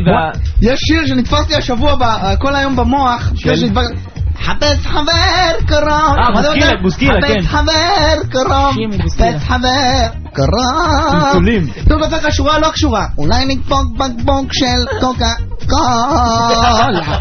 יש שיר שנתפס לי השבוע כל היום במוח, חפש חבר קרוב, בוסקילה, כן. חפש חבר קרוב, חפש חבר קרוב. טוב, דופק השורה לא קשורה, אולי נדפוק בקבוק של קוקה קולה.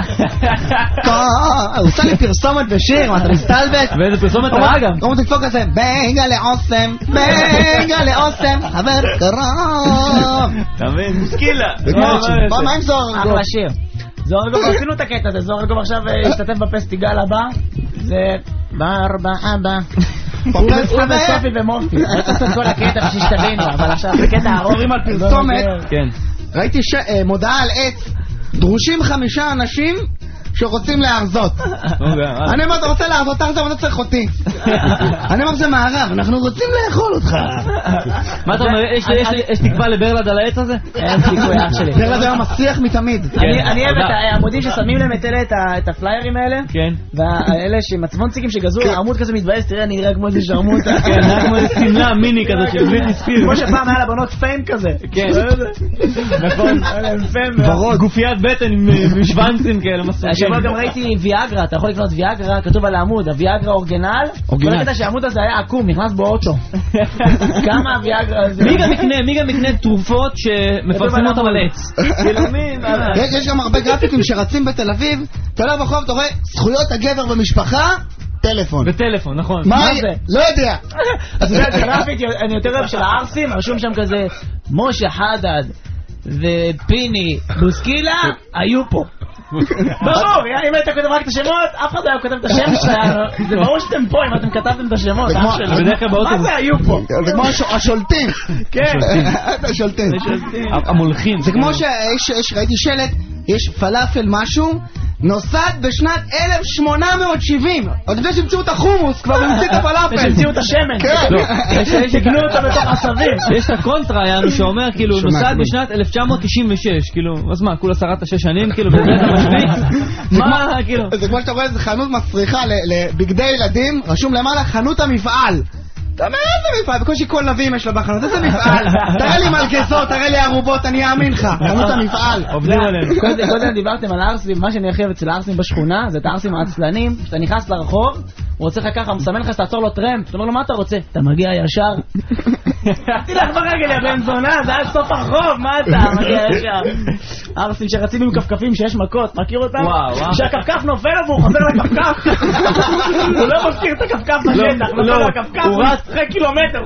הוא עושה לי פרסומת בשיר, מה אתה מסתלבט? ואיזה פרסומת רעה גם. הוא תדפוק כזה, בגה לאוסם, בגה לאוסם, חבר קרוב. תמיד, בוסקילה. מה עם זוהר ארגוב? אחלה שיר. זוהר ארגוב, עשינו את הקטע הזה, זוהר ארגוב עכשיו השתתף בפסטיגל הבא, זה בארבע אבא. הוא וסופי ומופי, אני רוצה לעשות כל הקטע שתבינו, אבל עכשיו זה קטע ארוך. קוראים על פרסומת, ראיתי מודעה על עץ, דרושים 5 אנשים שרוצים להרזות. אני אומר, אתה רוצה להרזות, אתה צריך אותי. אני אומר, זה מערב, אנחנו רוצים לאכול אותך. מה אתה אומר, יש תקווה לברלד על העץ הזה? אין סיכוי אח שלי. ברלד היה מצליח מתמיד. אני אוהב את העמודים ששמים להם את הפליירים האלה, והאלה שמצוונציקים שגזו עמוד כזה מתבאס, תראה, אני נראה כמו איזה שרמוטה. כן, נראה כמו איזה סמלה מיני כזה של בלי תספיר. כמו שפעם היה לבנות פיים כזה. כן. נכון. גופיית בטן עם שוונצים כאלה מסוקים. אבל גם ראיתי ויאגרה, אתה יכול לקנות ויאגרה, כתוב על העמוד, הוויאגרה אורגינל. כל הקטע שהעמוד הזה היה עקום, נכנס בו אוטו. כמה הוויאגרה הזה? מי גם מקנה תרופות שמפרסמים אותם על עץ? יש גם הרבה גרפיקים שרצים בתל אביב, אתה הולך ברחוב, אתה רואה זכויות הגבר במשפחה, טלפון. בטלפון, נכון. מה זה? לא יודע. אז זה הגרפיק, אני יותר אוהב של הארסים, רשום שם כזה, משה חדד ופיני בוסקילה היו פה. ברור, אם היית כותב רק את השמות, אף אחד לא היה כותב את השם שלנו. זה ברור שאתם פה אם אתם כתבתם את השמות. מה זה היו פה? זה כמו השולטים. כן. השולטים. המולכים. זה כמו שראיתי שלט, יש פלאפל משהו, נוסד בשנת 1870. עוד לפני שהמציאו את החומוס, כבר המציאו את הפלאפל. שהמציאו את השמן. כן. שגנו אותו בתוך עשבים. יש את הקונטרה, יענו, שאומר, כאילו, נוסד בשנת 1996. כאילו, אז מה, כולה שרת 6 שנים, כאילו, בבית המשוויץ? מה, כאילו? זה כמו שאתה רואה, איזה חנות מסריחה לבגדי ילדים, רשום למעלה, חנות המפעל. אתה אומר, איזה מפעל? בקושי כל נביאים יש לו בחנות, איזה מפעל? תראה לי מלגזות, תראה לי ערובות, אני אאמין לך. חנות המפעל. עובדים עליהם. קודם דיברתם על הארסים, מה שאני הכי אוהב אצל הארסים בשכונה, זה את הארסים העצלנים, שאתה נכנס לרחוב, הוא רוצה לך ככה, מסמן לך שתעצור לו טרמפ, אתה אומר לו, מה אתה רוצה? אתה מגיע ישר. תלך ברגל, יא בן זונה, זה היה סוף הרחוב, מה אתה? מגיע ישר. הארסים שרצים עם כפכפים שיש מכות, מכיר אותם? שהכפכף נופל והוא חוזר לכפכף. הוא לא מזכיר את הכפכף בשטח, נופל לכפכף, הוא רץ אחרי קילומטר,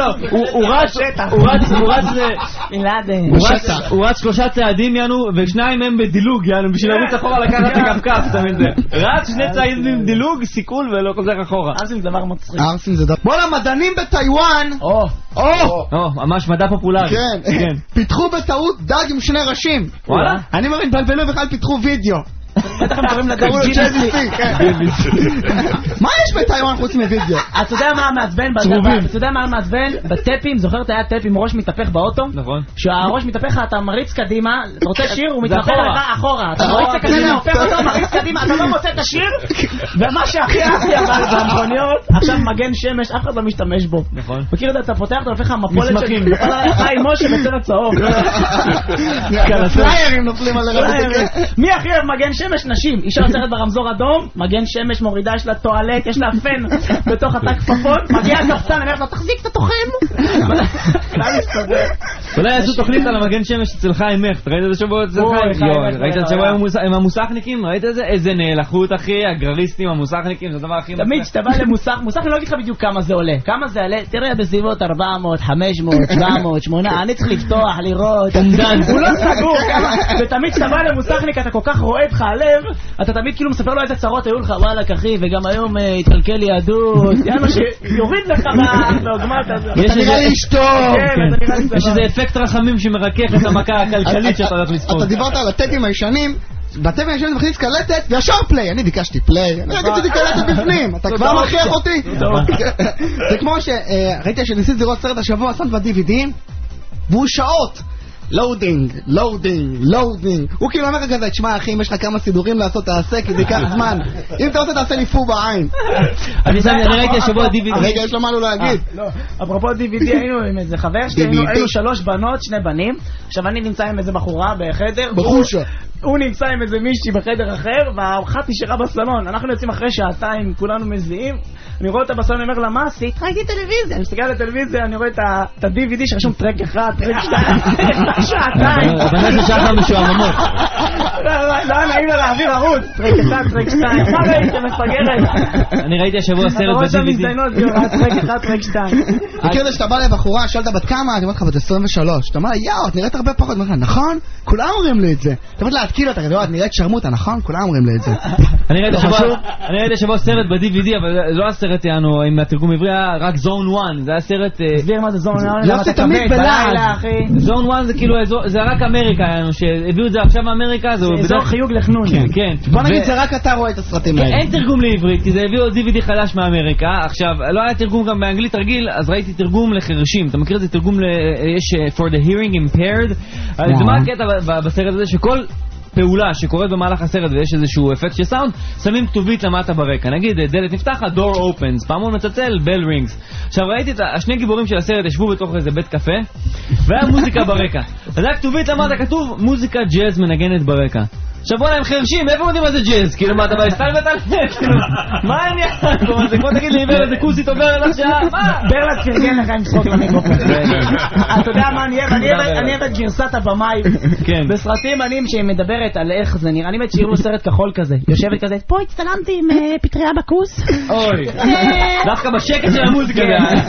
הוא רץ 3 צעדים, יענו, ו2 הם בדילוג, יענו, בשביל לרוץ אחורה לקחת את הכפכף, תמיד זה. רץ 2 צעדים דילוג, סיכול ולא חוזר אחורה. ארסים זה דבר מצחיק. ארסים זה דבר... בוא למדענים בטיואן. ממש מדע פופולרי. כן. פיתחו בטעות דג עם 2 ראשים. וואלה? אני מבין, בלבלו בכלל פיתחו וידאו. בטח הם קוראים לדג GBC. מה יש בטיואן חוץ מווידאו? אתה יודע מה המעצבן? אתה יודע מה המעצבן? בטפים, זוכר אתה היה טפ עם ראש מתהפך באוטו? נכון. שהראש מתהפך, אתה מריץ קדימה, אתה רוצה שיר, הוא מתהפך לך אחורה. אתה מריץ קדימה, הופך אותו, מריץ קדימה, אתה לא מוצא את השיר, ומה שהכי אהבתי אבל במכוניות, עכשיו מגן שמש, אף אחד לא משתמש בו. נכון. מכיר את זה, אתה פותח, אתה הופך המפולת של חי משה בצבע צהוב. פליירים נופלים על הרב. מי הכי אוהב מגן שמש? נשים. אישה עוצרת ברמזור אדום, מגן שמש מורידה, יש לה טואלט, יש לה פן בתוך התא כפפות, מגיע הקפצן, אני אומרת לה, תחזיק את התוכן. אולי יעשו תוכנית על המגן שמש אצל חיים הכט, ראית את זה שבוע אצל חיים? ראית את שבוע עם המוסכניקים? ראית את זה? איזה נהלכות אחי, הגרריסטים, המוסכניקים, זה הדבר הכי מצליח. תמיד כשאתה בא למוסך, מוסך אני לא אגיד לך בדיוק כמה זה עולה. כמה זה עולה? תראה בסביבות 400, 500, 700, 800, אני צריך לפתוח, לראות. הוא לא סגור. ותמיד כשאתה בא למוסכניק אתה כל כך רועד לך הלב, אתה תמיד כאילו מספר לו איזה צרות היו לך, וואלה אחי, וגם היום התקלקל לי יהדות, יאללה שיוריד לך מהעוגמת הזאת. אתה נראה לי אשתו. יש איזה אפקט רחמים שמרכך את המכה הכלכלית שאתה הולך לספור. אתה דיברת על הטפים הישנים, בטפים הישנים מכניס קלטת וישר פליי, אני ביקשתי פליי, אני רציתי קלטת בפנים, אתה כבר מכריח אותי. זה כמו שראיתי שניסית לראות סרט השבוע, שמת ב-DVD, והוא שעות. לואודינג. הוא כאילו אומר כזה, תשמע אחי, אם יש לך כמה סידורים לעשות, תעשה, כי זה ייקח זמן. אם אתה רוצה, תעשה לי פו בעין. אני ראיתי השבוע DVD. רגע, יש לו מה לו להגיד. אפרופו DVD, היינו עם איזה חבר שלי, היינו 3 בנות, 2 בנים. עכשיו אני נמצא עם איזה בחורה בחדר. בחושה. הוא נמצא עם איזה מישהי בחדר אחר, והאחת נשארה בסלון. אנחנו יוצאים אחרי שעתיים, כולנו מזיעים. אני רואה אותה בסלון, אני אומר לה, מה עשית? ראיתי טלוויזיה. אני מסתכל על הטלוויזיה, אני רואה את ה-DVD שרשום טרק 1, טרק 2, שעתיים. הבנת ששחר משועממות. לא נעים לה להעביר ערוץ, טרק 1, טרק 2. מה ראית, מפגרת? אני ראיתי השבוע סרט ב-DVD. אתה רואה שהמזדיינות, טרק 1, טרק 2. מכיר זה שאתה בא לבחורה, שואלת בת כמה, אני אומר לך בת 23. אתה אומר לה, יאו, את נראית הרבה פחות. נכון? כולם אומרים לי את זה. אתה אומר להתקיל אותה, את נראית שרמוטה, נכון? כולם אומרים לי את זה. אני ראיתי השבוע סרט ב-DVD, אבל לא הסרט יענו עם התרגום עברי, רק זון 1. זה היה סרט... תסביר מה זה זון 1, למה אתה תמיד בלילה, אחי. זון 1 זה כאילו, זה רק אמריקה, יענו, שהביאו את זה עכשיו מאמריקה, זה אזור חיוג לחנון. כן. בוא נגיד, זה רק אתה רואה את הסרטים האלה. אין תרגום לעברית, כי זה הביאו DVD חדש מאמריקה. עכשיו, לא היה תרגום גם באנגלית רגיל, אז ראיתי תרגום לחרשים. אתה מכיר את זה תרגום, יש for the hearing impaired. זה מה הקטע בסרט הזה, שכל פעולה שקורית במהלך הסרט ויש איזשהו אפקט של סאונד, שמים כתובית למטה ברקע. נגיד, דלת נפתחת, door opens, פעמון מצלצל, bell rings. עכשיו ראיתי את השני גיבורים של הסרט ישבו בתוך איזה בית קפה, והיה מוזיקה ברקע. אז היה כתובית למטה כתוב, מוזיקה ג'אז מנגנת ברקע. עכשיו בוא להם חרשים, איפה יודעים מה זה ג'אז? כאילו מה אתה בהסתלבט על זה? מה העניין? זה כמו תגיד לי, איבר איזה כוסית עובר לך שעה? מה? ברלת פרגן לך עם צחוק למיקרופון. אתה יודע מה אני אוהב? אני אוהב את גרסת הבמאי. בסרטים אני שמדברת על איך זה נראה. אני באמת שיראו סרט כחול כזה. יושבת כזה, פה הצטלמתי עם פטריה בכוס. אוי, דווקא בשקט של המוזיקה.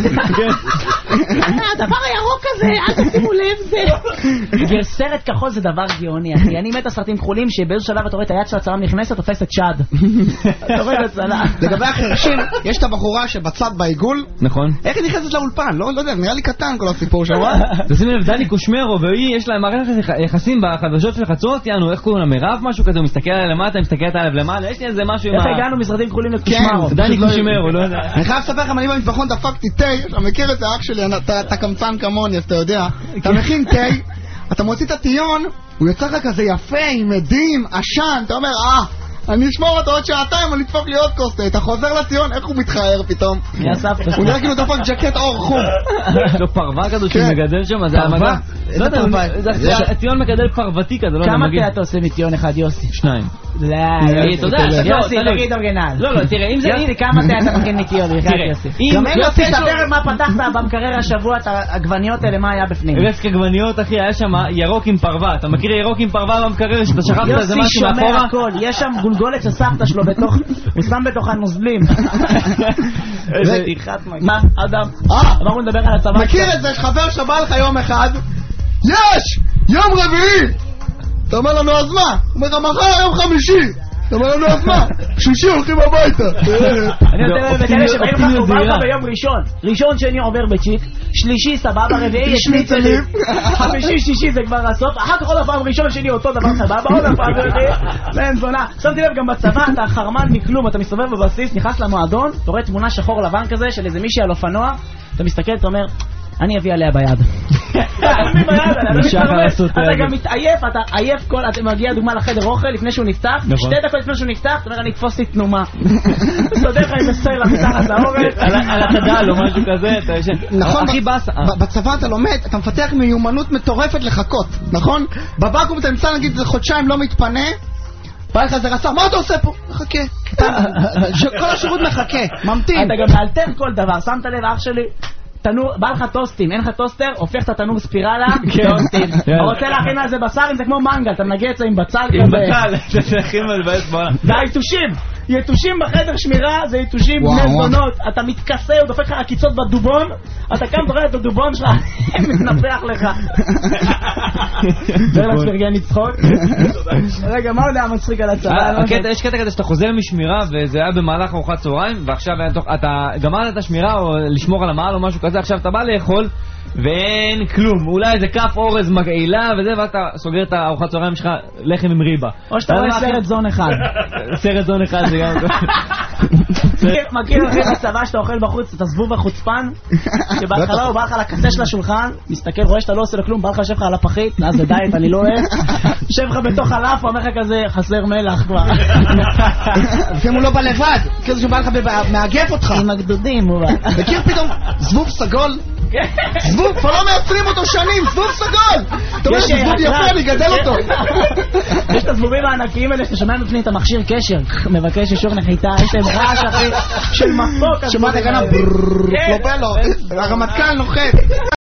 הדבר הירוק הזה, אל תשימו לב זה. סרט כחול זה דבר גאוני, אחי. אני מת הסרטים כחולים שבאיזו שלב אתה רואה את היד של הצלם נכנסת, תופסת שד. אתה רואה את הצלם. לגבי החרשים, יש את הבחורה שבצד בעיגול. נכון. איך היא נכנסת לאולפן? לא יודע, נראה לי קטן כל הסיפור שם. תשים לב, דני קושמרו, והיא יש להם מערכת יחסים בחדשות של חצות, יענו, איך קוראים לה, מירב משהו כזה, הוא מסתכל עליה למטה, הוא מסתכל עליו למעלה, יש לי איזה משהו עם איך הגענו מסרטים כחולים לקושמרו? דני קושמרו, לא יודע. אני חייב לספר לכם, אני במטבחון דפקתי תה, אתה מכיר את זה, אח שלי, אתה קמצן כמוני, אז אתה יודע. אתה מכין תה, אתה מוציא את הטיון, הוא יוצא לך כזה יפה, עם עדים, עשן, אתה אומר, אני אשמור אותו עוד שעתיים, אני אדפוק לי עוד כוס תה, אתה חוזר לטיון, איך הוא מתחער פתאום? הוא נראה כאילו דפק ג'קט אור חום. לא פרווה כזו שמגדל שם, זה המגע. לא יודע, הטיון מגדל פרותי כזה, לא יודע, כמה תה אתה עושה מטיון אחד, יוסי? 2. לא, יוסי, תגיד אורגנל. לא, תראה, אם זה... יוסי, כמה תה אתה מכין מטיון? גם יוסי, תדבר מה פתחת במקרר השבוע, את העגבניות האלה, מה היה בפנים? רסק עגבניות, אחי, היה שם ירוק עם פרווה. אתה מכיר ירוק עם פרווה במקרר, שאתה שכחת איזה משהו מאחורה? יוסי שומר הכל, יש שם גולגולת שסבתא שלו בתוך, הוא שם בתוך הנוזלים. איזה תיחת מגע. מה, אדם? אמרנו לדבר על הצבא. מכיר את זה, שחבר שבא לך יום אחד, יש! יום רביעי! אתה אומר לנו אז מה? הוא אומר לך מחר יום חמישי! אתה אומר לנו אז מה? שישי הולכים הביתה! אני נותן להם בכאלה שבאים לך, הוא בא לך ביום ראשון. ראשון שני עובר בצ'יק, שלישי סבבה, רביעי יש שניצלים, חמישי שישי זה כבר הסוף, אחר כך עוד הפעם ראשון שני אותו דבר סבבה, עוד הפעם רביעי, ואין זונה. שמתי לב גם בצבא, אתה חרמן מכלום, אתה מסתובב בבסיס, נכנס למועדון, אתה רואה תמונה שחור לבן כזה של איזה מישהי על אופנוע, אתה מסתכל, אתה אומר, אני אביא עליה ביד. אתה גם מתעייף, אתה עייף כל... אתה מגיע דוגמה לחדר אוכל לפני שהוא נפתח, 2 דקות לפני שהוא נפתח, אתה אומר אני אתפוס לי תנומה. סודר לך עם הסיילה מתחת לאורץ. על התדל או משהו כזה. נכון, בצבא אתה לומד, אתה מפתח מיומנות מטורפת לחכות, נכון? בבקו"ם אתה נמצא נגיד חודשיים לא מתפנה, בא לך זה רס"ר, מה אתה עושה פה? מחכה. כל השירות מחכה, ממתין. אתה גם מאלתר כל דבר, שמת לב אח שלי? תנור, בא לך טוסטים, אין לך טוסטר, הופך את התנור ספירלה, טוסטים. רוצה להכין על זה בשר, אם זה כמו מנגל, אתה מנגע את זה עם בצל כזה. עם בצל, זה הכי מבאס בעולם. והיתושים, יתושים בחדר שמירה, זה יתושים בני זונות, אתה מתכסה, הוא דופק לך עקיצות בדובון, אתה קם תורא את הדובון שלך, מתנפח לך. ברלת פרגן לצחוק. רגע, מה עוד היה מצחיק על הצבא? יש קטע כזה שאתה חוזר משמירה, וזה היה במהלך ארוחת צהריים, ועכשיו אתה גמרת את השמירה, או לשמור על המעל או משהו כזה, עכשיו אתה בא לאכול, ואין כלום, אולי איזה כף אורז מגעילה וזה, ואתה סוגר את הארוחת צהריים שלך לחם עם ריבה. או שאתה רואה סרט זון אחד. סרט זון אחד זה גם... מכיר אחרי בצבא שאתה אוכל בחוץ, אתה זבוב החוצפן, שבהתחלה הוא בא לך לקצה של השולחן, מסתכל, רואה שאתה לא עושה לו כלום, בא לך לשב לך על הפחית, אז זה דיאט, אני לא אוהב, יושב לך בתוך הלאף, אומר לך כזה, חסר מלח כבר. לפעמים הוא לא בא לבד, כזה שהוא בא לך מאגף אותך. עם הגדודים הוא בא. מכיר פתאום זבוב סגול? זבוב, כבר לא מייצרים אותו שנים, זבוב סגול! אתה אומר, זבוב יפה, אני גדל אותו. יש את הזבובים הענקיים האלה, שאתה שומע בפנים את המכשיר קשר, מבקש אישור נחיתה, יש להם רעש אחי של מסוק. שמעת הגנה, פלופלו, הרמטכ"ל נוחת.